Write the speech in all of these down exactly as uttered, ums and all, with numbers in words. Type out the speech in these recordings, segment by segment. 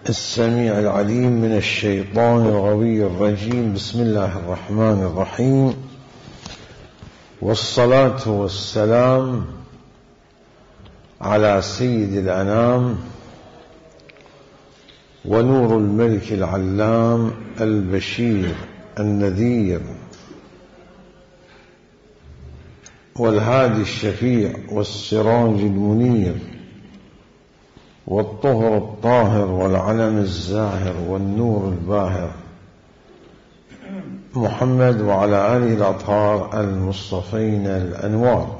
السميع العليم من الشيطان الغوي الرجيم. بسم الله الرحمن الرحيم، والصلاة والسلام على سيد الأنام ونور الملك العلام البشير النذير والهادي الشفيع والسراج المنير والطهر الطاهر والعلم الزاهر والنور الباهر محمد وعلى آله الأطهار المصطفين الأنوار.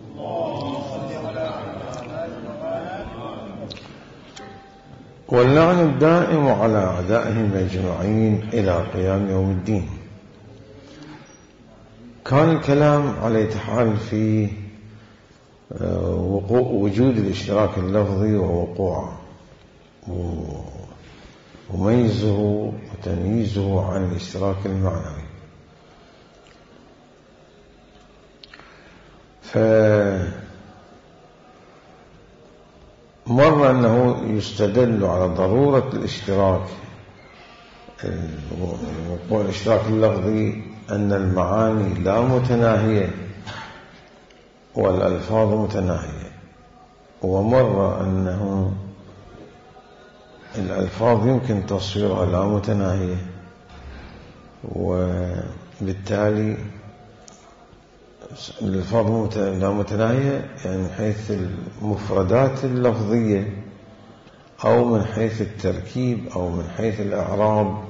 واللعن الدائم على أعدائهم أجمعين إلى قيام يوم الدين. كان الكلام على حال في وقوع وجود الاشتراك اللفظي ووقوعه وميزه وتمييزه عن الاشتراك المعنوي. فمر أنه يستدل على ضرورة الاشتراك وقوع الاشتراك اللفظي أن المعاني لا متناهية والألفاظ متناهية، ومر أنه الألفاظ يمكن تصويرها لا متناهية، وبالتالي الألفاظ لا متناهية يعني من حيث المفردات اللفظية أو من حيث التركيب أو من حيث الإعراب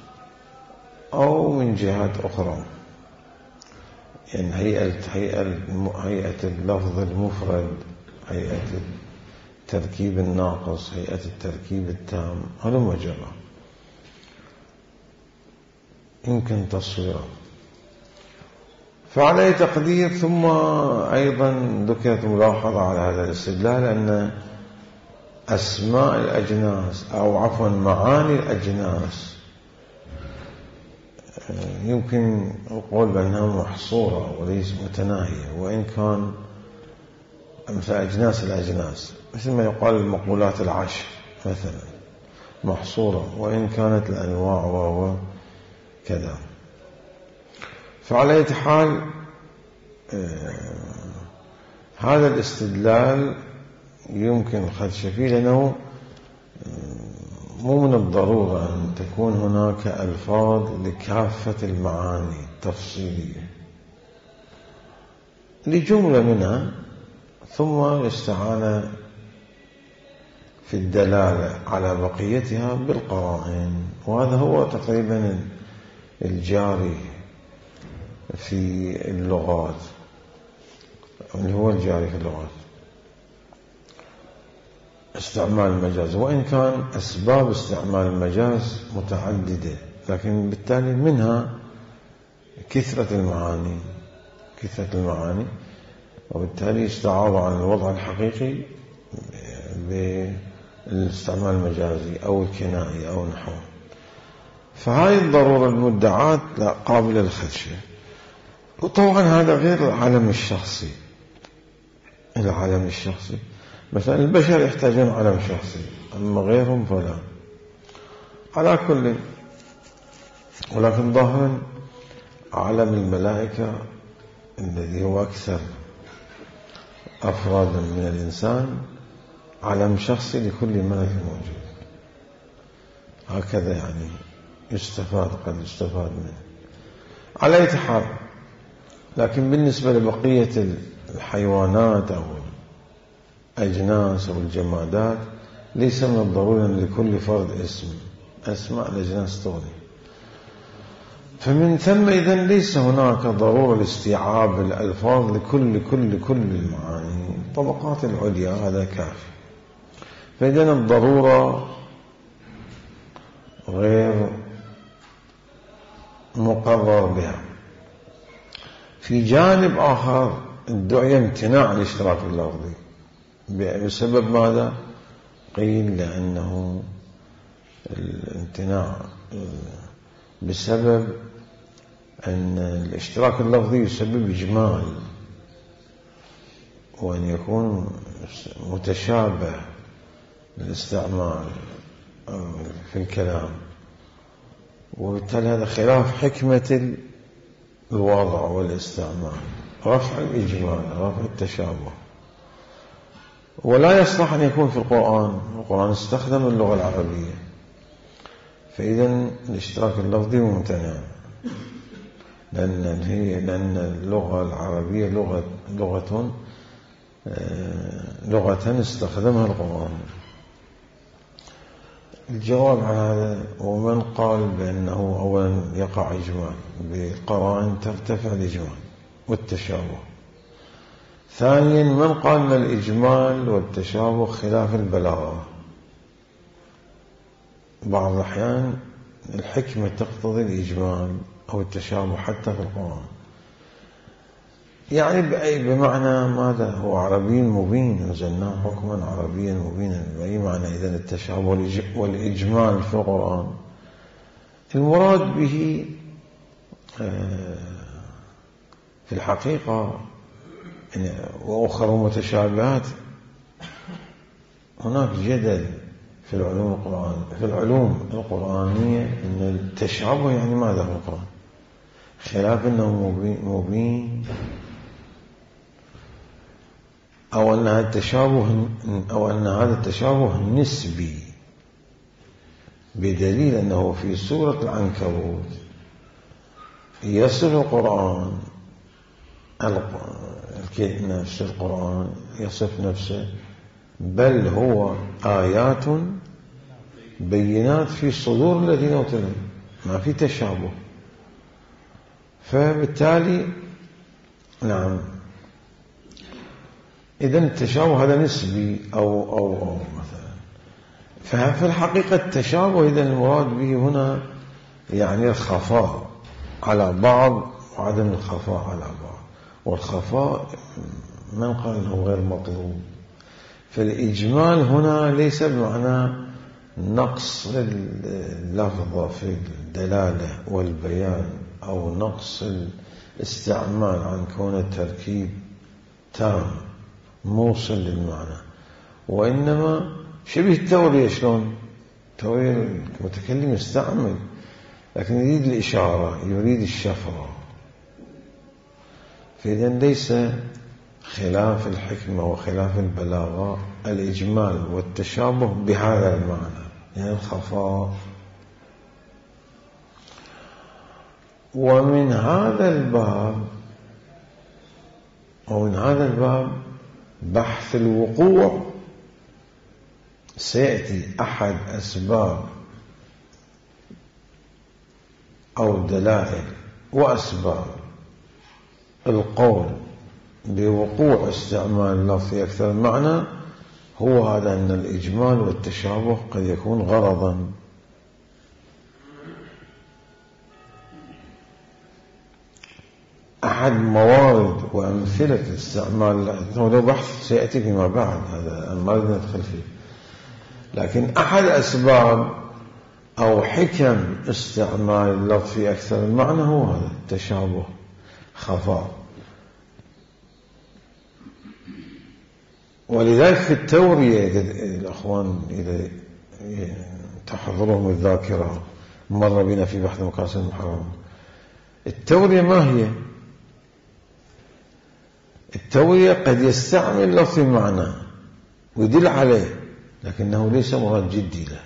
أو من جهات أخرى، يعني هيئة هيئة اللفظ المفرد، هيئة التركيب الناقص، هيئة التركيب التام، هذا مجرى يمكن تصويره. فعلى تقدير ثم أيضا ذكرت ملاحظة على هذا الاستدلال أن أسماء الأجناس أو عفوا معاني الأجناس يمكن القول بأنها محصورة وليس متناهية، وإن كان مثل أجناس الأجناس مثل ما يقال المقولات العشر مثلا محصورة، وإن كانت الأنواع وكذا. فعلى أي حال هذا الاستدلال يمكن خدش فيه، لأنه مو من الضرورة أن تكون هناك ألفاظ لكافة المعاني التفصيلية، لجملة منها ثم يستعان في الدلالة على بقيتها بالقرائن، وهذا هو تقريبا الجاري في اللغات، اللي هو الجاري في اللغات استعمال المجاز، وإن كان أسباب استعمال المجاز متعددة، لكن بالتالي منها كثرة المعاني كثرة المعاني وبالتالي استعاض عن الوضع الحقيقي بالاستعمال المجازي أو الكنائي أو نحوه. فهاي الضرورة المدعاة لا قابلة للخدشة. وطبعا هذا غير العالم الشخصي. العالم الشخصي مثلا البشر يحتاجون عالم شخصي، أما غيرهم فلا. على كل، ولكن ظاهرا عالم الملائكة الذي هو أكثر أفرادا من الإنسان عالم شخصي لكل ملك موجود، هكذا يعني يستفاد قد يستفاد منه على أي حال. لكن بالنسبة لبقية الحيوانات أو الأجناس أو الجمادات ليس من الضروري أن لكل فرد اسم، أسماء الأجناس تغني. فمن ثم إذن ليس هناك ضرورة لاستيعاب الألفاظ لكل كل كل المعاني، الطبقات العليا هذا كافي. فإذن الضرورة غير مقرر بها. في جانب آخر ادعي امتناع الاشتراك اللفظي بسبب ماذا؟ قيل لأنه الامتناع بسبب أن الاشتراك اللفظي يسبب إجمال، وأن يكون متشابه الاستعمال في الكلام، وبالتالي هذا خلاف حكمة الوضع والاستعمال، رفع الإجمال، رفع التشابه. ولا يصلح أن يكون في القرآن، القرآن استخدم اللغة العربية، فإذا الاشتراك اللفظي ممتنع، لأن هي لأن اللغة العربية لغة لغة لغة استخدمها القرآن. الجواب على هذا: ومن قال بأنه أولا يقع إجمال بالقرائن ترتفع الإجمال والتشابه. ثانيا من قال أن الإجمال والتشابه خلاف البلاغة. بعض الأحيان الحكمة تقتضي الإجمال أو التشابه حتى في القرآن، يعني بأي بمعنى ماذا؟ هو عربي مبين، نزلناه حكما عربيا مبينا، بأي معنى إذن التشابه والإجمال في القرآن؟ المراد به في الحقيقة وأخر متشابهات. هناك جدل في العلوم القرآن في العلوم القرآنية أن التشابه يعني ماذا في القرآن، خلاف أنه مبين أو أن هذا التشابه أو أن هذا التشابه نسبي، بدليل أنه في سورة العنكبوت يصف القرآن نفس القرآن يصف نفسه بل هو آيات بينات في صدور الذين أوتوا العلم، ما في تشابه. فبالتالي نعم إذن التشابه هذا نسبي أو أو أو مثلا. ففي الحقيقة التشابه إذن المراد به هنا يعني الخفاء على بعض وعدم الخفاء على بعض، والخفاء من قال أنه غير مطلوب. فالإجمال هنا ليس بمعنى نقص اللفظ في الدلالة والبيان أو نقص الاستعمال عن كون التركيب تام موصل للمعنى، وإنما شبه التورية. شلون التورية؟ المتكلم يستعمل لكن يريد الإشارة، يريد الشفرة. فإذن ليس خلاف الحكمة وخلاف البلاغة الإجمال والتشابه بهذا المعنى، يعني الخفاء. ومن هذا الباب ومن هذا الباب بحث الوقوع سيأتي أحد أسباب أو دلائل وأسباب القول بوقوع استعمال اللفظ في أكثر المعنى هو هذا، أن الإجمال والتشابه قد يكون غرضا. أحد موارد وأمثلة استعمال هذا بحث سيأتي فيما بعد، هذا ما بدنا ندخل فيه، لكن أحد أسباب أو حكم استعمال اللفظ في أكثر المعنى هو هذا التشابه، خفاء. ولذلك في التورية الأخوان إذا تحضرهم الذاكرة مر بنا في بحث مقاصد المحرم، التورية ما هي؟ التورية قد يستعمل لفظ المعنى ويدل عليه لكنه ليس مراد جدي له،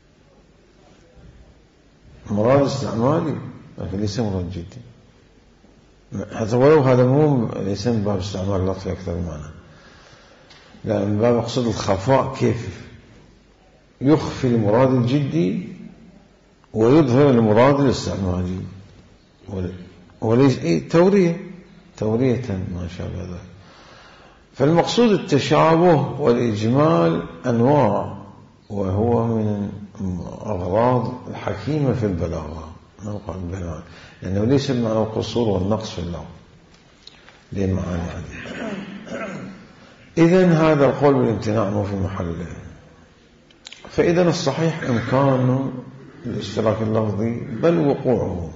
مراد استعمالي لكن ليس مراد جدي، حتى ولو هذا مو ليس من باب استعمال اللفظ في أكثر المعنى، لا من باب مقصود الخفاء، كيف يخفي المراد الجدي ويظهر المراد الاستعمالي، وليس إيه تورية تورية ما شابه ذلك. فالمقصود التشابه والإجمال أنواع، وهو من أغراض الحكيمة في البلاغة، لأنه ليس بمعنى القصور والنقص في اللفظ، ليه معاني عديدة. إذن هذا القول بالامتناع مو في محله. فإذن الصحيح إمكان الاشتراك اللفظي بل وقوعه.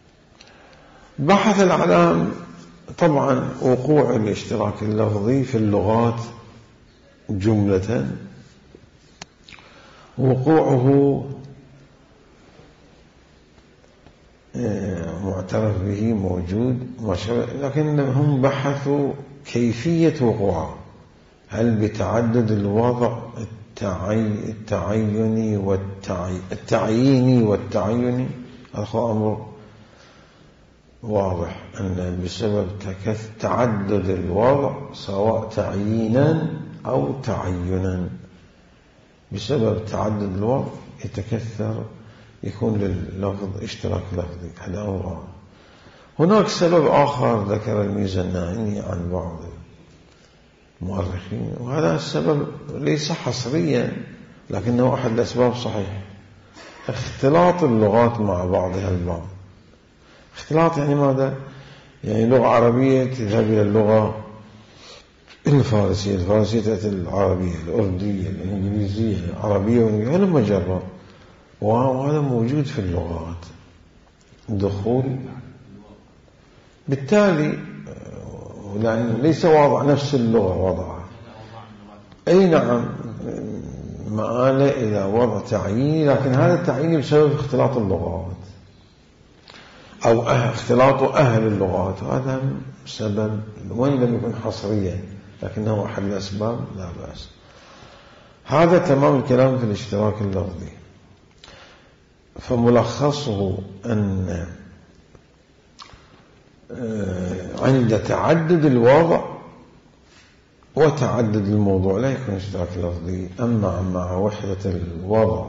بحث العلام طبعا وقوع الاشتراك اللفظي في اللغات جملة، وقوعه معترف به موجود، لكنهم بحثوا كيفية وقوعه، هل بتعدد الوضع التعيني والتعييني والتعيني؟ هذا أمر واضح أن بسبب تعدد الوضع سواء تعيينا أو تعينا، بسبب تعدد الوضع يتكثر، يكون لللفظ اشتراك لفظي. هذا أمر. هناك سبب آخر ذكر الميزاني عن بعض المؤرخين، وهذا السبب ليس حصريا لكنه أحد الأسباب صحيح، اختلاط اللغات مع بعضها البعض. اختلاط يعني ماذا؟ يعني لغة عربية تذهب إلى اللغة الفارسية، الفارسية تأتي العربية، الأردية، الإنجليزية، العربية والإنجليزية، هذا مجرد، وهذا موجود في اللغات دخول. بالتالي لأن ليس واضع نفس اللغة وضعها، أي نعم مآل إلى وضع تعييني، لكن هذا التعييني بسبب اختلاط اللغات أو اختلاط أهل اللغات، هذا سبب وإن لم يكن حصريا لكنه أحد الأسباب لا بأس. هذا تمام الكلام في الاشتراك اللفظي. فملخصه أن عند تعدد الوضع وتعدد الموضوع لا يكون اشتراك لفظي، أما مع وحدة الوضع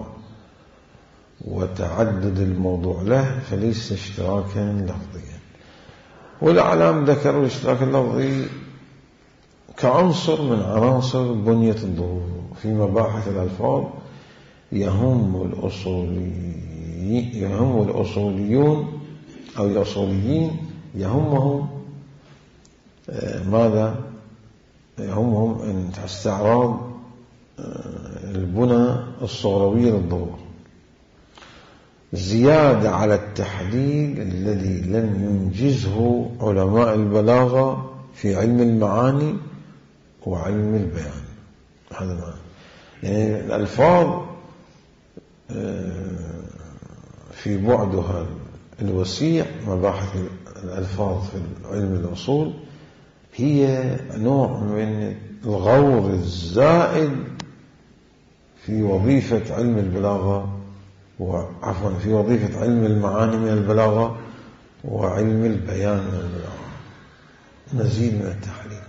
وتعدد الموضوع له فليس اشتراكا لفظيا. والأعلام ذكروا الاشتراك اللفظي كعنصر من عناصر بنية الظهور في مباحث الألفاظ، يهم الأصولي يهم الأصوليون أو الأصوليين يهمهم ماذا؟ يهمهم أن استعراض البنى الصغروية للظهور، زيادة على التحليل الذي لم ينجزه علماء البلاغة في علم المعاني وعلم البيان. هذا معنى يعني الألفاظ في بعدها الوسيع، مباحث الألفاظ في علم الأصول هي نوع من الغور الزائد في وظيفة علم البلاغة، وعفوا في وظيفة علم المعاني من البلاغة وعلم البيان من البلاغة، مزيد من التحليل.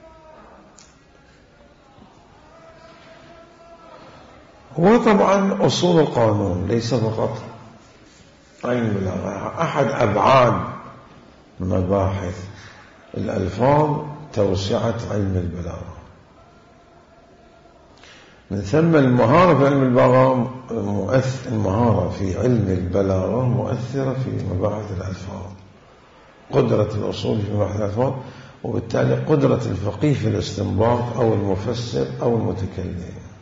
وطبعا أصول القانون ليس فقط علم البلاغة، أحد أبعاد مباحث الألفاظ توسعة علم البلاغة. من ثم المهارة في علم البلاغة مؤثر، المهارة في علم البلاغة مؤثرة في مباحث الألفاظ، قدرة الأصول في مباحث الألفاظ، وبالتالي قدرة الفقيه في الاستنباط أو المفسر أو المتكلم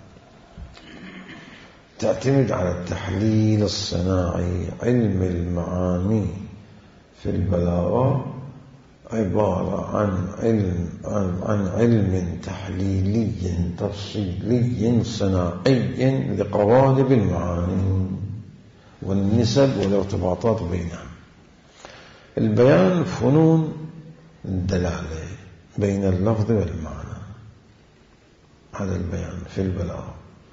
تعتمد على التحليل الصناعي. علم المعاني في البلاغة عبارة عن علم عن, عن علم تحليلي تفصيلي صناعي لقوالب المعاني والنسب والارتباطات بينها. البيان فنون الدلالة بين اللفظ والمعنى، هذا البيان في البلاغة.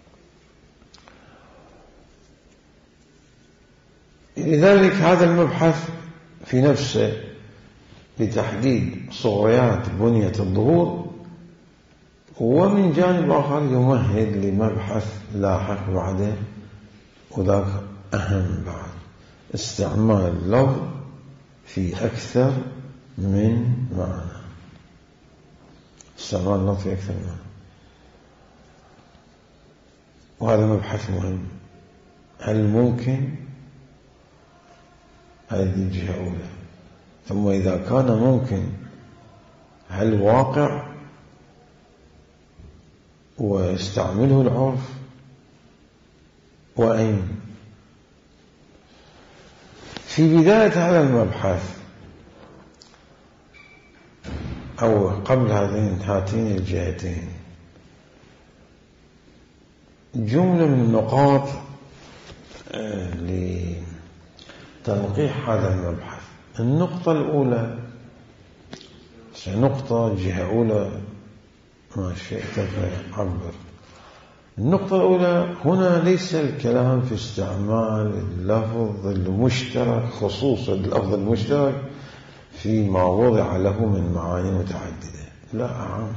لذلك هذا المبحث في نفسه لتحديد صغريات بنية الظهور، ومن جانب آخر يمهد لمبحث لاحق بعده، وذاك أهم بعد، استعمال اللفظ في أكثر من معنى. استعمال اللفظ في أكثر من معنى، وهذا مبحث مهم. هل ممكن؟ هذه الجهة أولى. ثم إذا كان ممكن هل واقع ويستعمله العرف؟ وأين؟ في بداية هذا المبحث أو قبل هذين هاتين الجهتين جملة من النقاط تنقيح هذا المبحث. النقطة الأولى نقطة جهة أولى ما شئت فعبر. النقطة الأولى هنا ليس الكلام في استعمال اللفظ المشترك، خصوصا اللفظ المشترك فيما وضع له من معاني متعددة، لا أعم.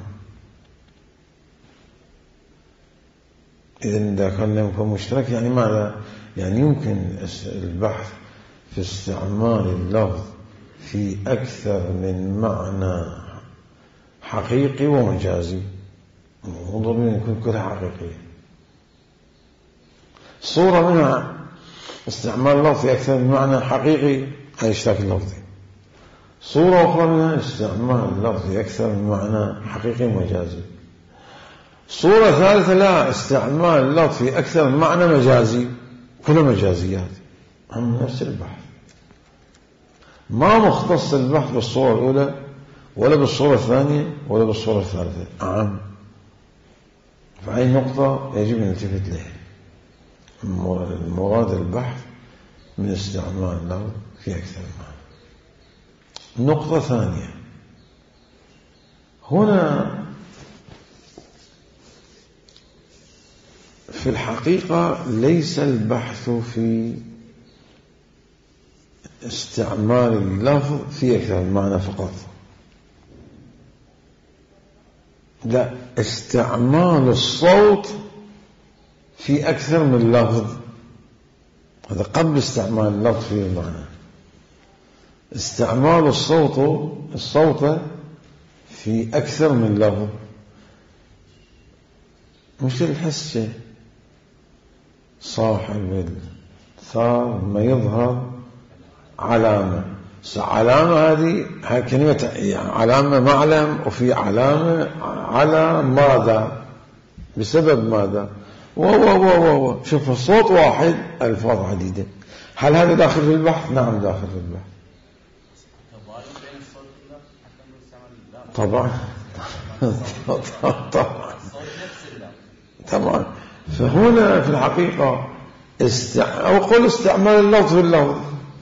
إذن إذا كان لهم مشترك يعني ماذا؟ يعني يمكن البحث في استعمال اللفظ في أكثر من معنى حقيقي ومجازي، انظر من يكون كلها حقيقية. صورة منها استعمال اللفظ في أكثر من معنى حقيقي أي اشتراك اللفظي. صورة أخرى منها استعمال اللفظ في أكثر من معنى حقيقي ومجازي. صورة ثالثة لا، استعمال اللفظ في أكثر من معنى مجازي، كلها مجازيات، هم نفس البحث، ما مختص البحث بالصورة الأولى ولا بالصورة الثانية ولا بالصورة الثالثة، أعم. فهي نقطة يجب أن نلتفت لها. المراد البحث من استعمال اللفظ في أكثر من معنى. نقطة ثانية، هنا في الحقيقة ليس البحث في استعمال اللفظ في أكثر من معنى فقط، لا، استعمال الصوت في أكثر من لفظ، هذا قبل استعمال اللفظ في المعنى. استعمال الصوت الصوت في أكثر من لفظ، مش الحسة صاحب الثار ما يظهر علامة، علامة هذه هاي كلمة علامة معلم، وفي علامة على ماذا، بسبب ماذا، وهو وهو شوف الصوت واحد ألفاظ عديدة. هل هذا داخل في البحث؟ نعم داخل في البحث طبعا. طبعا طبعا. فهنا في الحقيقة استع... أو قل استعمال اللفظ في اللفظ،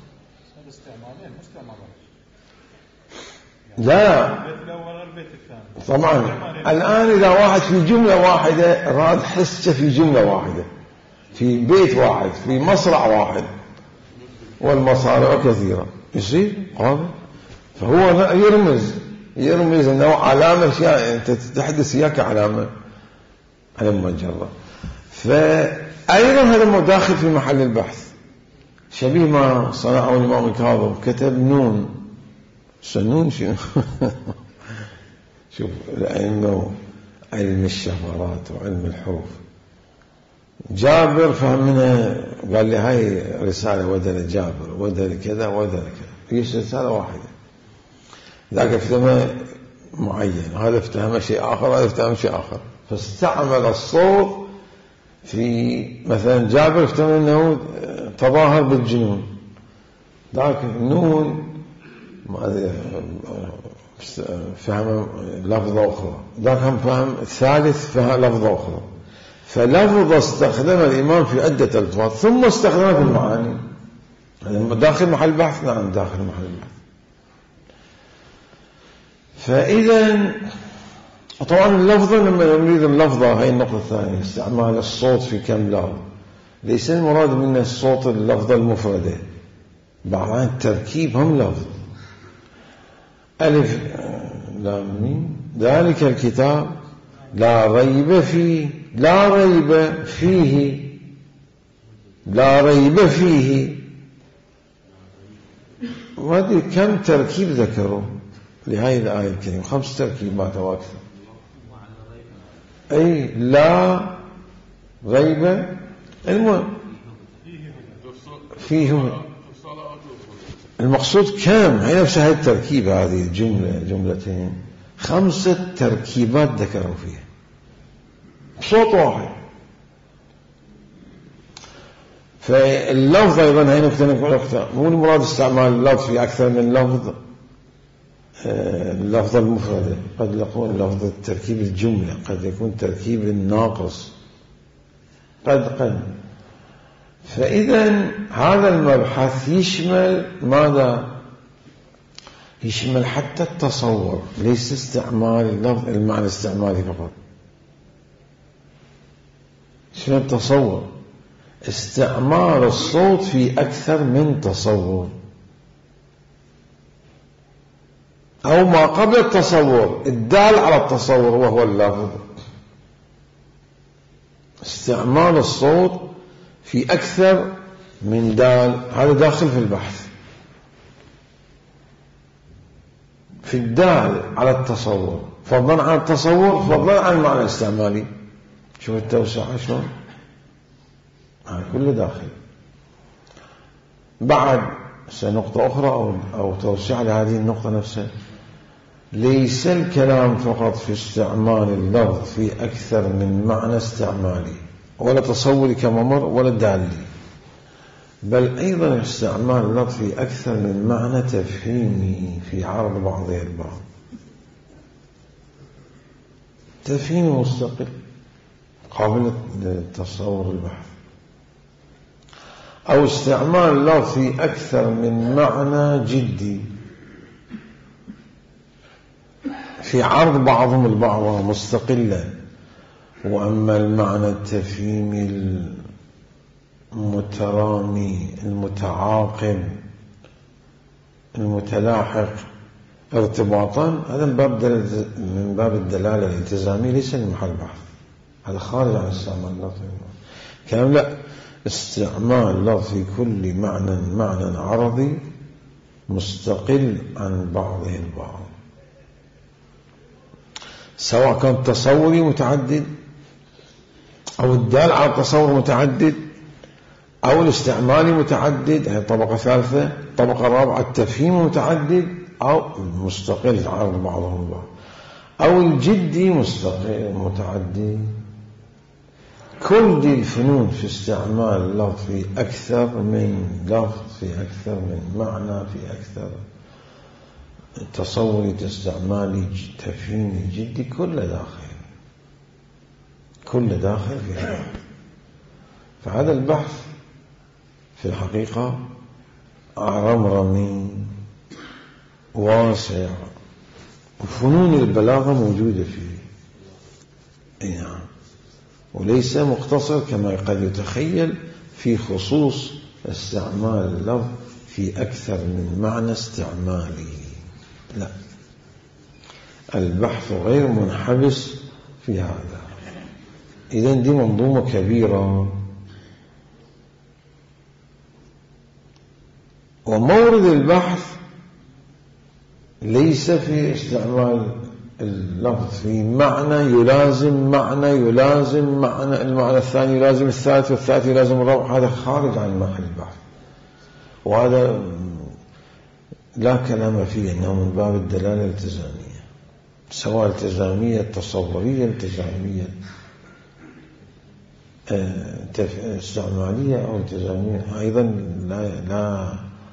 لا طبعا. الآن إذا واحد في جملة واحدة راد حسة في جملة واحدة، في بيت واحد، في مصرع واحد، والمصارع كثيرة، يصير قابل. فهو يرمز يرمز أنه علامة شيء أنت تحدث إياك علامة على المجرة. فأيضا هذا داخل في محل البحث، شبيه ما صنعه الإمام الكاظم، كتب نون. سنون شنو؟ شوف العلم، علم الشفرات وعلم الحروف. جابر فهم منها، قال لي هاي رسالة ودل جابر ودل كذا ودل كذا، هي رسالة واحدة. ذاك افتهم معين، هذا افتهم شيء آخر، هذا افتهم شيء آخر، فاستعمل الصوت في مثلا جابر افتهم أنه تظاهر بالجنون، ذاك نون فهم لفظة أخرى، ذاك هم فهم الثالث فهم لفظة أخرى. فلفظة استخدم الإمام في عدة ألفاظ ثم استخدمها في المعاني. داخل محل بحث، نعم داخل محل بحث. فإذا طبعا اللفظة، لما نريد اللفظة، هاي النقطة الثانية، استعمال الصوت في كم لفظ، ليس المراد منه الصوت اللفظة المفردة، بعض التركيب هم لفظ. ألف لام ميم ذلك الكتاب لا ريب فيه، لا ريب فيه، لا ريب فيه، وهذه كم تركيب ذكروا لهذه الآية الكريمة؟ خمس تركيبات أو أكثر. أي لا ريب، المهم فيه، المقصود كم، هي نفسها التركيبة، هذه الجملة جملتين، خمسة تركيبات ذكروا فيها بصوت واحد. فاللفظ أيضا هي نقطة نقطة، مو المراد استعمال اللفظ في أكثر من لفظ، اللفظ المفردة قد يكون لفظ تركيب الجملة، قد يكون تركيب الناقص، قد قد فإذا هذا المبحث يشمل ماذا؟ يشمل حتى التصور، ليس استعمال اللفظ المعنى الاستعمالي فقط، يشمل التصور، استعمال الصوت في أكثر من تصور، أو ما قبل التصور الدال على التصور وهو اللفظ. استعمال الصوت في أكثر من دال، هذا داخل في البحث، في الدال على التصور فضلا عن التصور فضلا عن المعنى الاستعمالي. شوف التوسعة شلون، هذا كله داخل. بعد نقطة أخرى أو, أو توسع لهذه النقطة نفسها، ليس الكلام فقط في استعمال اللفظ في أكثر من معنى استعمالي ولا تصوري كما مر ولا دالي، بل أيضا استعمال اللفظ في أكثر من معنى تفهيمي في عرض بعضها البعض، تفهيمي مستقل قابل للتصور البحث، أو استعمال اللفظ في أكثر من معنى جدي في عرض بعضهم البعض مستقلا. وأما المعنى التفهيمي المترامي المتعاقب المتلاحق ارتباطا، هذا من باب من باب الدلالة الالتزامية، ليس المحل بحث، هذا خارج عن استعمال اللفظ. كلام لا، استعمال لفظ في كل معنى معنى عرضي مستقل عن بعضه البعض، سواء كان تصوري متعدد أو الدال على التصور متعدد أو الاستعمالي متعدد، هي طبقة ثالثة. طبقة رابعة التفهيم متعدد أو مستقل عن بعضهم البعض، أو الجدي مستقل متعدد. كل دي الفنون في استعمال اللفظ في أكثر من لفظ، في أكثر من معنى، في أكثر تصوري استعمالي تفهيمي جدي، كل داخل كل داخل في هذا. فهذا البحث في الحقيقة رمرمي واسع، وفنون البلاغة موجودة فيه، يعني وليس مقتصر كما قد يتخيل في خصوص استعمال اللفظ في أكثر من معنى استعمالي، لا، البحث غير منحبس في هذا. إذن دي منظومة كبيرة، ومورد البحث ليس في استعمال اللفظ في معنى يلازم معنى يلازم معنى المعنى الثاني يلازم الثالث والثالث يلازم الرابع، هذا خارج عن محل البحث، وهذا لا كلام فيه، إنه من باب الدلالة الالتزامية، سواء التزامية تصورية التزامية استعمالية أو التزامية. أيضا لا, لا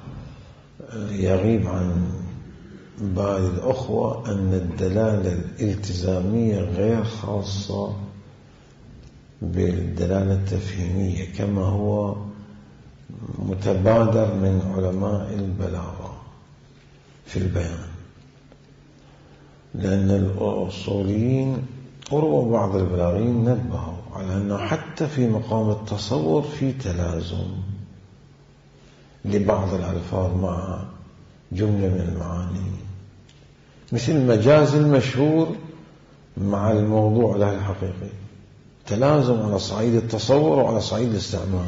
يغيب عن بعض الأخوة أن الدلالة الالتزامية غير خاصة بالدلالة التفهيمية كما هو متبادر من علماء البلاغة في البيان، لأن الأصوليين وربما بعض البلاغيين نبهوا على أنه حتى في مقام التصور في تلازم لبعض الألفاظ مع جملة من المعاني، مثل المجاز المشهور مع الموضوع له الحقيقي، تلازم على صعيد التصور وعلى صعيد الاستعمال.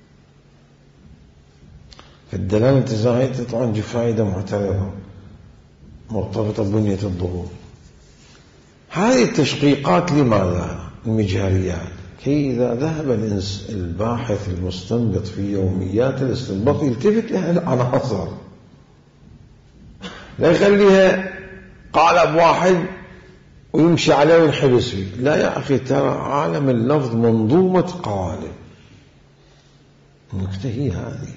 فالدلالة الالتزامية طبعا فائدة معترضة مرتبطة ببنية الظهور. هذه التشقيقات لماذا؟ المجهريات، كي إذا ذهب الباحث المستنبط في يوميات الاستنباط يلتفت لها العناصر، لا يخليها قالب واحد ويمشي عليه وينحبس فيه، لا يا أخي، ترى عالم اللفظ منظومة قالب. النكتة هي هذه،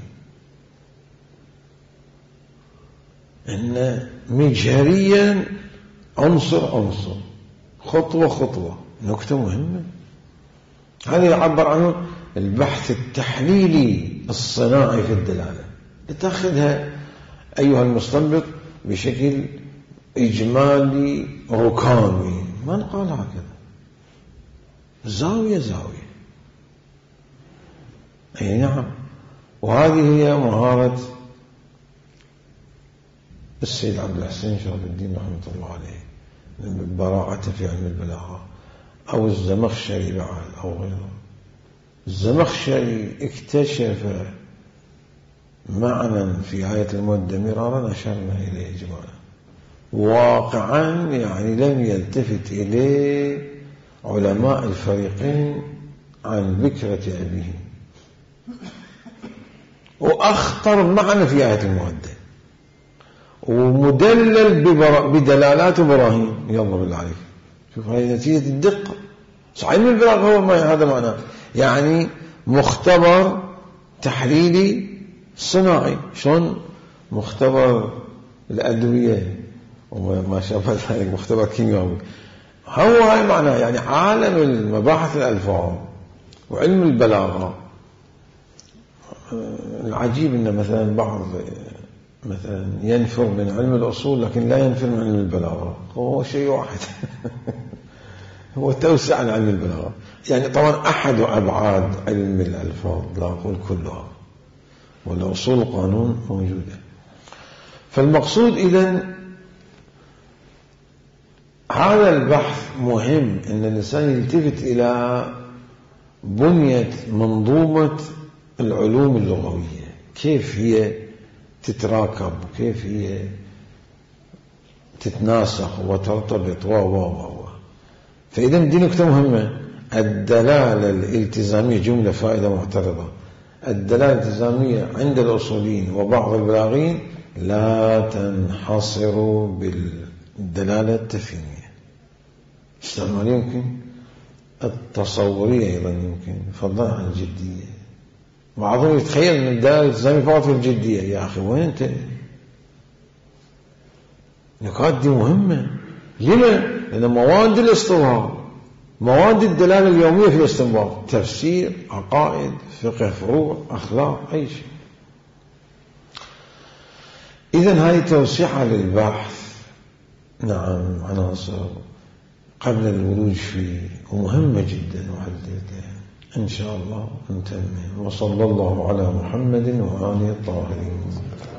أن مجهريا عنصر عنصر خطوة خطوة، نكتة مهمة. هذا يعبر عنه البحث التحليلي الصناعي في الدلالة، تأخذها أيها المستنبط بشكل إجمالي ركامي، ما نقال هكذا، زاوية زاوية. أي نعم. وهذه هي مهارة السيد عبد الحسين شرف الدين رحمة الله عليه، براعته في علم البلاغة، أو الزمخشري بعد أو غيره. الزمخشري اكتشف معنى في آية المودة مرارا أشرنا إليه جماعة، واقعا يعني لم يلتفت إليه علماء الفريقين عن بكرة أبيه، وأخطر معنى في آية المودة، ومدلل بدلالات وبراهين. يلا بالله عليك، شوف هاي نتيجة الدقة. صحيح من البلاغة هو ما هذا معناه، يعني مختبر تحليلي صناعي، شلون مختبر الأدوية وما شابه ذلك، مختبر كيميائي. هو هاي معناه، يعني عالم المباحث الألفاظ وعلم البلاغة. العجيب أن مثلا بعض مثلا ينفر من علم الأصول لكن لا ينفر من علم البلاغة، هو شيء واحد. هو توسع عن علم البلاغة، يعني طبعا أحد أبعاد علم الألفاظ، لا أقول كلها، ولا أصول القانون موجودة. فالمقصود إذن هذا البحث مهم، أن الإنسان يلتفت إلى بنية منظومة العلوم اللغوية، كيف هي تتراكب وكيف هي تتناسخ وترتبط و و و فإذا دي نكتة مهمة. الدلالة الالتزامية، جملة فائدة معترضة، الدلالة الالتزامية عند الأصوليين وبعض البلاغين لا تنحصر بالدلالة التفهيمية، استعمال يمكن التصورية أيضا يمكن، فضلا عن الجدية. بعضهم يتخيل أن الدلالة الالتزامية فقط في الجدية. يا أخي وين أنت؟ نقاط دي مهمة. لما؟ لأن مواد الاستنباط، مواد الدلالة اليومية في الاستنباط، تفسير، عقائد، فقه فروع، أخلاق، أي شيء. إذن هذه توسعة للبحث، نعم، عناصر قبل الولوج فيه، ومهمة جدا وحديثة. إن شاء الله نتمم. وصلى الله على محمد وآله الطاهرين.